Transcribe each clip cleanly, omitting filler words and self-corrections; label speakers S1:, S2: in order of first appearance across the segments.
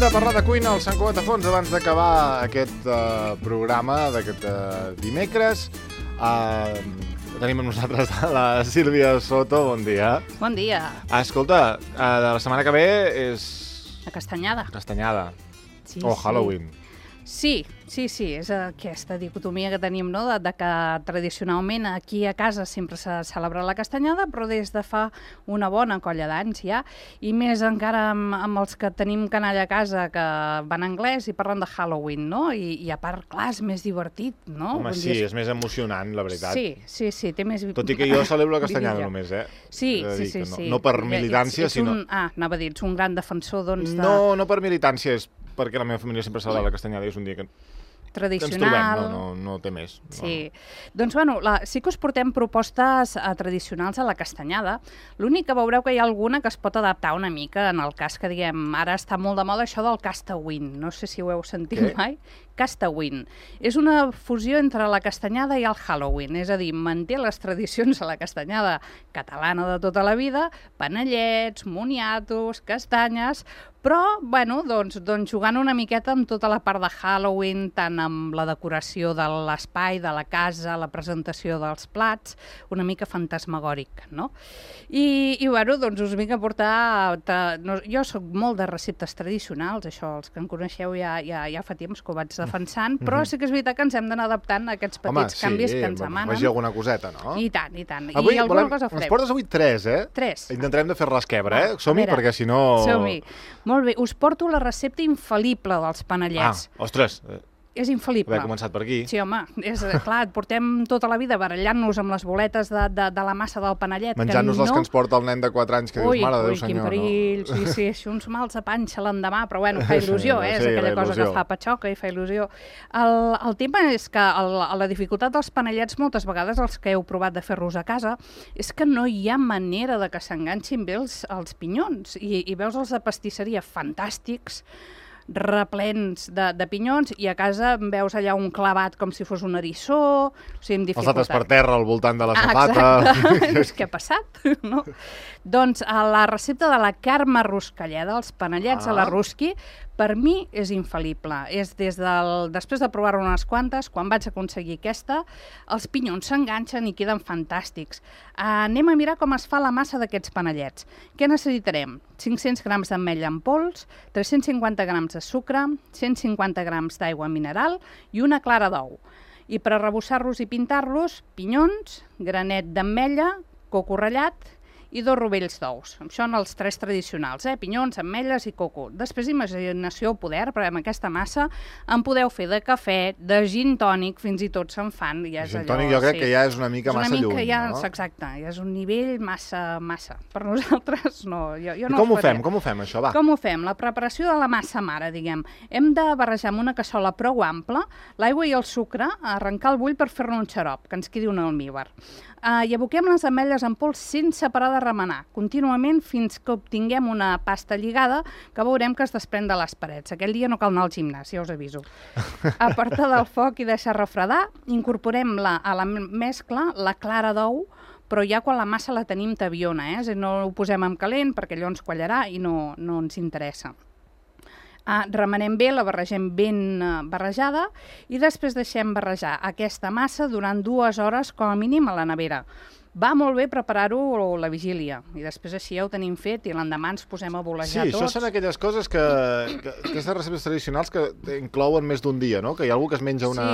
S1: de parlar de cuina al Sant Cugat de Fons abans d'acabar aquest programa d'aquest dimecres. Tenim amb nosaltres la Sílvia Soto. Bon dia.
S2: Bon dia.
S1: Escolta, la setmana que ve és...
S2: La castanyada.
S1: Castanyada.
S2: Sí,
S1: o Halloween.
S2: Sí, és aquesta dicotomia que tenim, no? De que tradicionalment aquí a casa sempre s'ha celebrat la castanyada, però des de fa una bona colla d'anys ja, i més encara amb els que tenim canalla a casa que van anglès i parlen de Halloween, no? I a part, clar, és més divertit, no?
S1: Home, sí, és més emocionant, la veritat.
S2: Sí, té més...
S1: Tot i que jo celebro la castanyada només,
S2: Sí.
S1: No per militància, sinó...
S2: Anava a dir, ets un gran defensor, doncs, de...
S1: No per militància, és perquè la meva família sempre celebra la castanyada i és un dia que
S2: tradicional.
S1: Ens trobem, no té més.
S2: Sí. Doncs, sí que us portem propostes tradicionals a la castanyada. L'únic que veureu que hi ha alguna que es pot adaptar una mica en el cas que, diguem, ara està molt de moda això del castawin. No sé si ho heu sentit mai. Castawin. És una fusió entre la castanyada i el Halloween, és a dir, manté les tradicions a la castanyada catalana de tota la vida, panellets, moniatos, castanyes, però, doncs jugant una miqueta amb tota la part de Halloween, tant amb la decoració de l'espai, de la casa, la presentació dels plats, una mica fantasmagòric, no? I doncs us vinc a portar... Jo soc molt de receptes tradicionals, això, els que em coneixeu ja fa temps que ho vaig defensant, però sí que és veritat que ens hem d'anar adaptant a aquests petits canvis que ens emanen.
S1: Home, sí, alguna coseta, no?
S2: I tant.
S1: Avui
S2: I alguna cosa farem.
S1: Ens portes avui 3, eh?
S2: 3.
S1: Intentarem de fer l'esquebra, Som-hi, perquè si no...
S2: Som-hi. Molt bé, us porto la recepta infal·lible dels panellets.
S1: Ostres!
S2: És infal·lible.
S1: Haver començat per aquí.
S2: Sí, home, clar, portem tota la vida barallant-nos amb les boletes de la massa del panellet.
S1: Menjant-nos les que ens porta el nen de 4 anys, que dius, mare de Déu, senyor.
S2: Quin perill, no? Sí, uns mals a panxa l'endemà, però és il·lusió, és aquella cosa que fa patxoca i fa il·lusió. El tema és que la dificultat dels panellets, moltes vegades els que heu provat de fer-los a casa, és que no hi ha manera de que s'enganxin bé els pinyons. I veus els de pastisseria fantàstics, replens de pinyons, i a casa veus allà un clavat com si fos un eriçó, o sigui, amb dificultat.
S1: Els altres per terra al voltant de la safata.
S2: Exacte. Què ha passat? No? Doncs la recepta de la Carme Ruscalleda, els panellets a la Rusqui, per mi és infal·lible. És després de provar-ho unes quantes, quan vaig aconseguir aquesta, els pinyons s'enganxen i queden fantàstics. Anem a mirar com es fa la massa d'aquests panellets. Què necessitarem? 500 grams d'ametlla en pols, 350 grams de sucre, 150 grams d'aigua mineral i una clara d'ou. I per arrebossar-los i pintar-los, pinyons, granet d'ametlla, coco ratllat i 2 rovells d'ous. Això són els 3 tradicionals, pinyons, ametlles i coco. Després, imaginació o poder, perquè amb aquesta massa en podeu fer de cafè, de gin tònic, fins i tot se'n fan.
S1: Gin tònic jo crec que ja és una mica massa lluny, no?
S2: Exacte, ja és un nivell massa. Per nosaltres, no.
S1: Com ho fem, això, va?
S2: Com ho fem? La preparació de la massa mare, diguem. Hem de barrejar amb una cassola prou ampla l'aigua i el sucre, arrencar el bull per fer-ne un xarop, que ens quedi un almívar. I aboquem les ametlles en pols sense parar de remenar, contínuament fins que obtinguem una pasta lligada que veurem que es desprèn de les parets. Aquell dia no cal anar al gimnàs, ja us aviso. Apartar del foc i deixar refredar, incorporem a la mescla la clara d'ou, però ja quan la massa la tenim tabiona, no ho posem en calent perquè allò ens quallarà i no ens interessa. Remenem bé, la barregem ben barrejada i després deixem barrejar aquesta massa durant 2 hores com a mínim a la nevera. Va molt bé preparar-ho la vigília i després així ja ho tenim fet i l'endemà ens posem a bolejar tots.
S1: Sí, això són aquelles coses que aquestes receptes tradicionals que inclouen més d'un dia, no? Que hi ha algú que es menja una...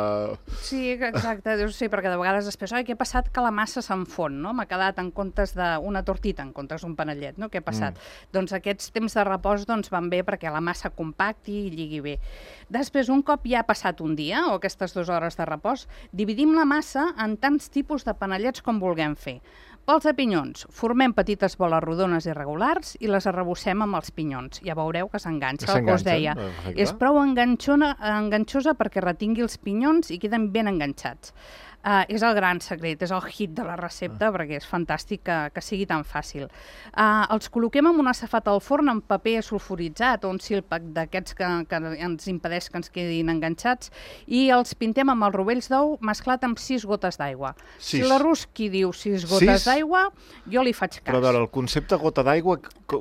S2: Sí, exacte. Sí, perquè de vegades després, què ha passat? Que la massa s'enfon, no? M'ha quedat en comptes d'una tortita, en comptes d'un panellet, no? Què ha passat? Doncs aquests temps de repòs van bé perquè la massa compacti i lligui bé. Després, un cop ja ha passat un dia, o aquestes 2 hores de repòs, dividim la massa en tants tipus de panellets com vulguem fer. Pels de pinyons, formem petites boles rodones i regulars i les arrebossem amb els pinyons. Ja veureu que s'enganxa, el que us deia. És prou enganxosa perquè retingui els pinyons i queden ben enganxats. És el gran secret, és el hit de la recepta, perquè és fantàstic que sigui tan fàcil. Els col·loquem en una safata al forn amb paper sulfuritzat o un sílpac d'aquests que ens impedeix que ens quedin enganxats i els pintem amb els rovells d'ou mesclat amb 6 gotes d'aigua. Si la Ruski diu 6 gotes d'aigua, jo li faig cas.
S1: Però a veure, el concepte gota d'aigua...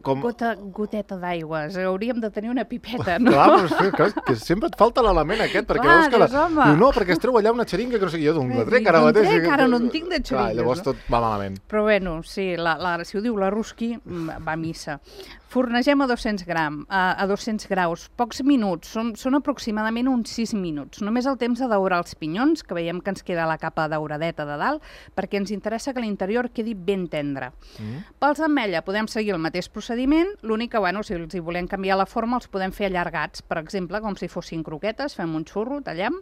S2: Goteta d'aigua, hauríem de tenir una pipeta, no?
S1: Clar, que sempre et falta l'element aquest, perquè veus que diu, no, perquè es treu allà una xeringa que no sé, jo d'on la trec ara mateix.
S2: Ara no en tinc de xeringues.
S1: Llavors tot va malament.
S2: Però bueno, sí, si ho diu la Ruski, va a missa. Fornegem a 200 graus, pocs minuts, són aproximadament uns 6 minuts. Només el temps de daurar els pinyons, que veiem que ens queda la capa dauradeta de dalt, perquè ens interessa que l'interior quedi ben tendre. Pels d'ametlla podem seguir el mateix procediment, l'únic que, si els hi volem canviar la forma, els podem fer allargats, per exemple, com si fossin croquetes, fem un xurro, tallem,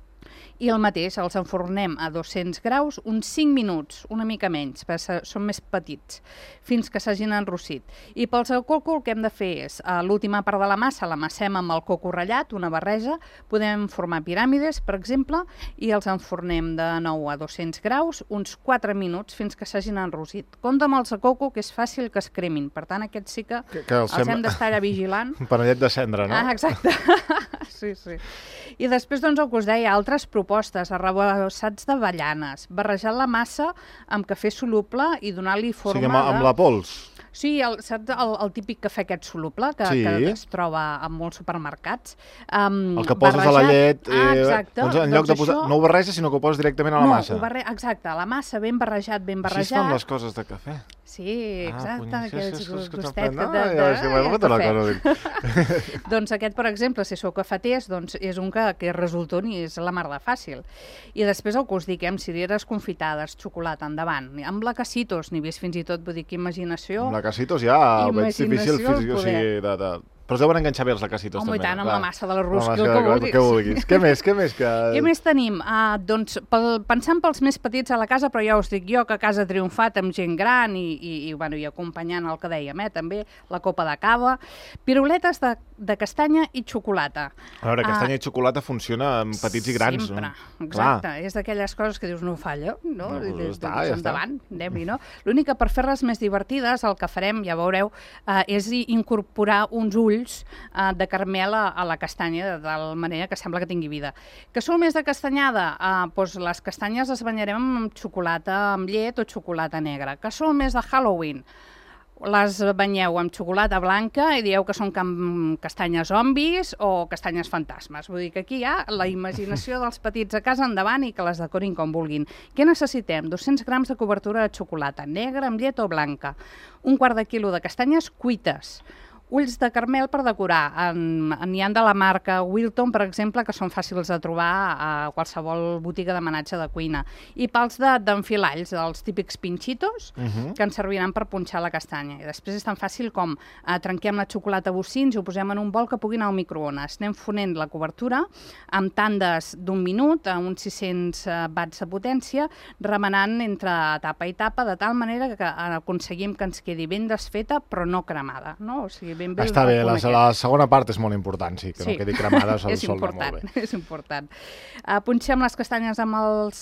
S2: i el mateix, els enfornem a 200 graus uns 5 minuts, una mica menys, perquè són més petits, fins que s'hagin enrossit. I pels de coco el que hem de fer és, l'última part de la massa l'amassem amb el coco ratllat, una barreja, podem formar piràmides, per exemple, i els enfornem de nou a 200 graus uns 4 minuts fins que s'hagin enrossit. Compte amb els de coco, que és fàcil que es cremin, per tant aquests sí que els hem d'estar allà vigilant.
S1: Un panellet de cendra, no?
S2: Exacte. Sí. I després, el que us deia, altres propostes, arrebossats d'avellanes, barrejar la massa amb cafè soluble i donar-li forma...
S1: O sigui, amb la pols.
S2: Sí, saps el típic cafè aquest soluble que es troba en molts supermercats?
S1: El que poses a la llet,
S2: exacte.
S1: En lloc de posar... No ho barreges, sinó que ho poses directament a la massa.
S2: Exacte, la massa ben barrejat.
S1: Així es fan les coses de cafè.
S2: Sí, exacte, aquests gustet
S1: de cafè.
S2: Doncs aquest, per exemple, si sou cafeters, és un que resulta i és la mar de fàcil. I després el que us dic, amb cireres confitades, xocolata, endavant. Amb la Casitos, n'hi vist fins i tot, vull dir, que imaginació...
S1: Amb la Casitos ja ho veig difícil, o sigui, però es deuen enganxar bé els de Casitos, també.
S2: Home, i tant, amb la massa de la Ruski, el que vulguis.
S1: Què més? Què
S2: més tenim? Doncs, pensant pels més petits a la casa, però ja us dic jo que a casa he triomfat amb gent gran i acompanyant el que dèiem, també, la copa de cava, piruletes de castanya i xocolata.
S1: A veure, castanya i xocolata funciona amb petits i grans.
S2: Sempre, exacte. És d'aquelles coses que dius, no falla, no? Endavant, anem-hi, no? L'únic que per fer-les més divertides, el que farem, ja veureu, és incorporar uns ulls de caramel a la castanya, de tal manera que sembla que tingui vida. Que sou més de castanyada? Doncs les castanyes les banyarem amb xocolata amb llet o xocolata negra. Que sou més de Halloween? Les banyeu amb xocolata blanca i dieu que són castanyes zombis o castanyes fantasmes. Vull dir que aquí hi ha la imaginació dels petits a casa endavant i que les decorin com vulguin. Què necessitem? 200 grams de cobertura de xocolata, negra, amb llet o blanca. Un quart de quilo de castanyes cuites. Ulls de caramel per decorar. N'hi ha de la marca Wilton, per exemple, que són fàcils de trobar a qualsevol botiga de menatge de cuina. I pals d'enfilalls, dels típics pinxitos, que ens serviran per punxar la castanya. I després és tan fàcil com trenquem la xocolata a bocins i ho posem en un bol que pugui anar al microones. Anem fonent la cobertura amb tandes d'1 minut a uns 600 watts de potència, remenant entre tapa i tapa, de tal manera que aconseguim que ens quedi ben desfeta però no cremada, no? O sigui,
S1: està bé, la segona part és molt important, sí, que no quedi cremada, sol anar molt bé.
S2: És important. Punxem les castanyes amb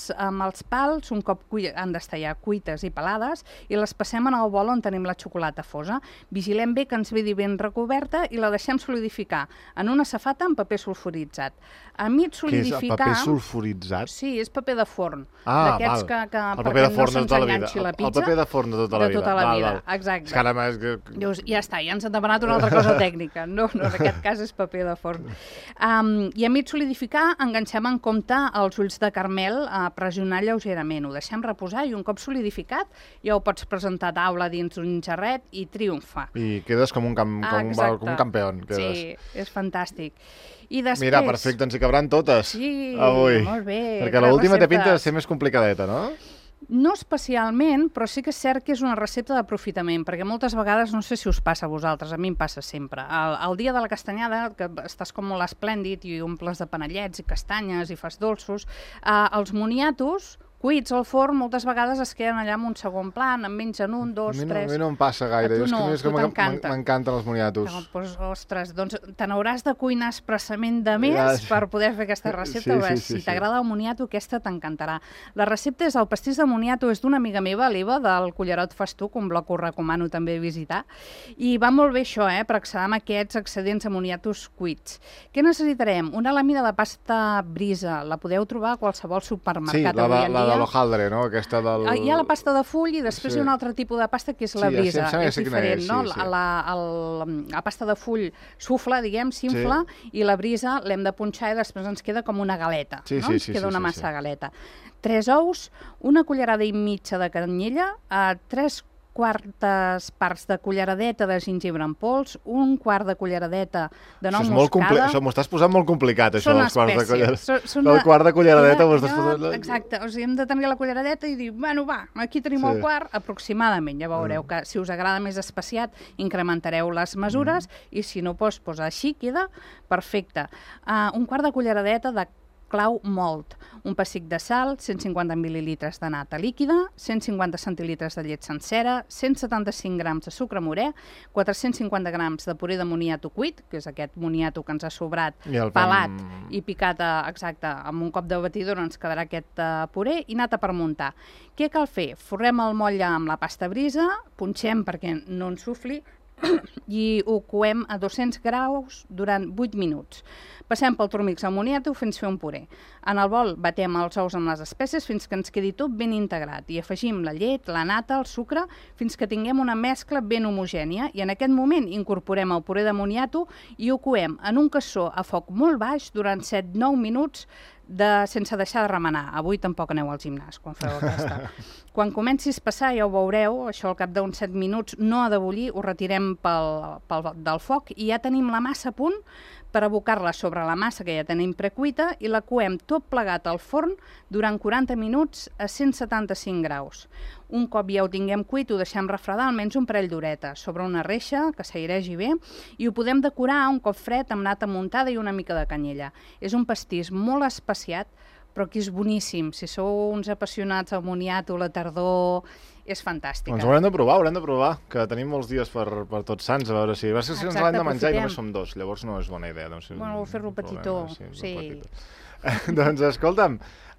S2: els pals, un cop han d'estar ja cuites i pelades, i les passem en el bol on tenim la xocolata fosa. Vigilem bé que ens vegi ben recoberta i la deixem solidificar en una safata amb paper sulfuritzat. A mig solidificar...
S1: Què és paper sulfuritzat?
S2: Sí, és paper de forn.
S1: D'aquests
S2: que
S1: el paper de forn de tota la vida. El paper de forn de tota la vida.
S2: Exacte. Dius, ja està, ja ens han demanat una altra cosa tècnica. No, en aquest cas és paper de forn. I a mig solidificar enganxem en compte els ulls de caramel a pressionar lleugerament. Ho deixem reposar i un cop solidificat ja ho pots presentar a taula dins d'un jarret i triomfa.
S1: I quedes com un campió.
S2: Sí, és fantàstic. I després...
S1: Mira, perfecte, ens hi cabran totes.
S2: Sí,
S1: avui.
S2: Molt bé.
S1: Perquè l'última té pinta de ser més complicadeta, no?
S2: No especialment, però sí que és cert que és una recepta d'aprofitament, perquè moltes vegades, no sé si us passa a vosaltres, a mi em passa sempre. El dia de la castanyada, que estàs com molt esplèndid i omples de panellets i castanyes i fas dolços, els moniatos cuits al forn moltes vegades es queden allà en un segon plan, en mengen un, dos, tres...
S1: A mi no em passa gaire.
S2: A tu no,
S1: és que m'encanten els moniatos.
S2: Doncs, ostres, te n'hauràs de cuinar expressament de més per poder fer aquesta recepta. Si t'agrada el moniato, aquesta t'encantarà. La recepta és el pastís de moniato, és d'una amiga meva, l'Eva, del Cullerot Festuc, un blog que us recomano també visitar. I va molt bé això, per acceder amb aquests excedents de moniatos cuits. Què necessitarem? Una làmina de pasta brisa. La podeu trobar a qualsevol supermercat avui en dia.
S1: La de l'hojaldre, no? Aquesta del...
S2: Hi ha la pasta de full i després hi ha un altre tipus de pasta que és la brisa. És diferent, no? La pasta de full s'ufla, diguem, s'infla, i la brisa l'hem de punxar i després ens queda com una galeta. Ens queda una massa de galeta. 3 ous, una cullerada i mitja de canyella, 3 quartes parts de culleradeta de gingebre en pols, un quart de culleradeta de nou moscada...
S1: Això m'ho estàs posant molt complicat, això dels quarts de culleradeta.
S2: El
S1: quart de culleradeta m'ho estàs posant...
S2: Exacte, o sigui, hem de tenir la culleradeta i dir, bueno, va, aquí tenim el quart, aproximadament. Ja veureu que si us agrada més especiat, incrementareu les mesures, i si no, doncs així queda perfecte. Un quart de culleradeta de clau mòlt, un pessic de sal, 150 mil·lilitres de nata líquida, 150 centilitres de llet sencera, 175 grams de sucre morè, 450 grams de puré de moniato cuit, que és aquest moniato que ens ha sobrat pelat i picat exacte, amb un cop de batidora ens quedarà aquest puré, i nata per muntar. Què cal fer? Forrem el motlle amb la pasta brisa, punxem perquè no ens sufli, i ho coem a 200 graus durant 8 minuts. Passem pel turmix al moniato fins fer un puré. En el bol batem els ous amb les espècies fins que ens quedi tot ben integrat i afegim la llet, la nata, el sucre, fins que tinguem una mescla ben homogènia i en aquest moment incorporem el puré de moniato i ho coem en un cassó a foc molt baix durant 7-9 minuts sense deixar de remenar. Avui tampoc aneu al gimnàs quan feu aquesta. Quan comenci a passar, ja ho veureu, això al cap d'uns 7 minuts no ha de bullir, ho retirem del foc i ja tenim la massa a punt per abocar-la sobre la massa que ja tenim precuita i la coem tot plegat al forn durant 40 minuts a 175 graus. Un cop ja ho tinguem cuit, ho deixem refredar almenys un parell d'horetes sobre una reixa que s'airegi bé i ho podem decorar un cop fred amb nata muntada i una mica de canyella. És un pastís molt especiat, però que és boníssim. Si sou uns apassionats al moniato, la tardor, és fantàstica.
S1: Doncs ho haurem de provar, que tenim molts dies per Tots Sants, a veure si... Si ens l'hem de menjar i només som 2, llavors no és bona idea.
S2: Bueno, fer-lo petitó, sí.
S1: Doncs escolta'm,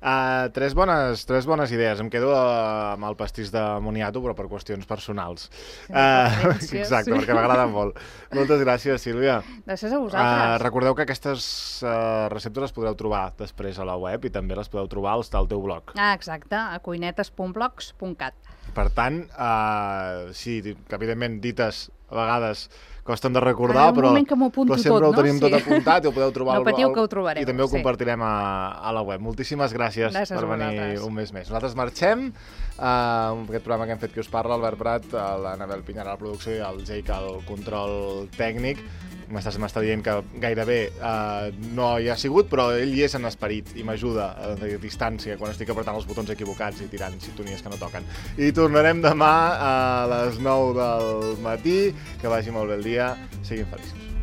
S1: 3 bones idees. Em quedo amb el pastís de moniato, però per qüestions personals. Exacte, perquè m'agrada molt. Moltes gràcies, Sílvia.
S2: Gràcies a vosaltres.
S1: Recordeu que aquestes receptes les podreu trobar després a la web i també les podeu trobar al teu blog.
S2: Exacte, a cuinetes.blogs.cat.
S1: Per tant, sí, evidentment, dites a vegades costen de recordar, però sempre ho tenim tot apuntat i ho podeu trobar.
S2: No patiu que ho trobareu.
S1: I també ho compartirem a la web. Moltíssimes gràcies per venir un mes més. Nosaltres marxem. Aquest programa que hem fet que us parla, Albert Prat, l'Anabel Pinyar a la producció i el Jake al control tècnic. M'està dient que gairebé no hi ha sigut, però ell hi és en esperit i m'ajuda a distància quan estic apretant els botons equivocats i tirant sintonies que no toquen. I tornarem demà a les 9 del matí. Que vagi molt bé el dia. Siguin feliços.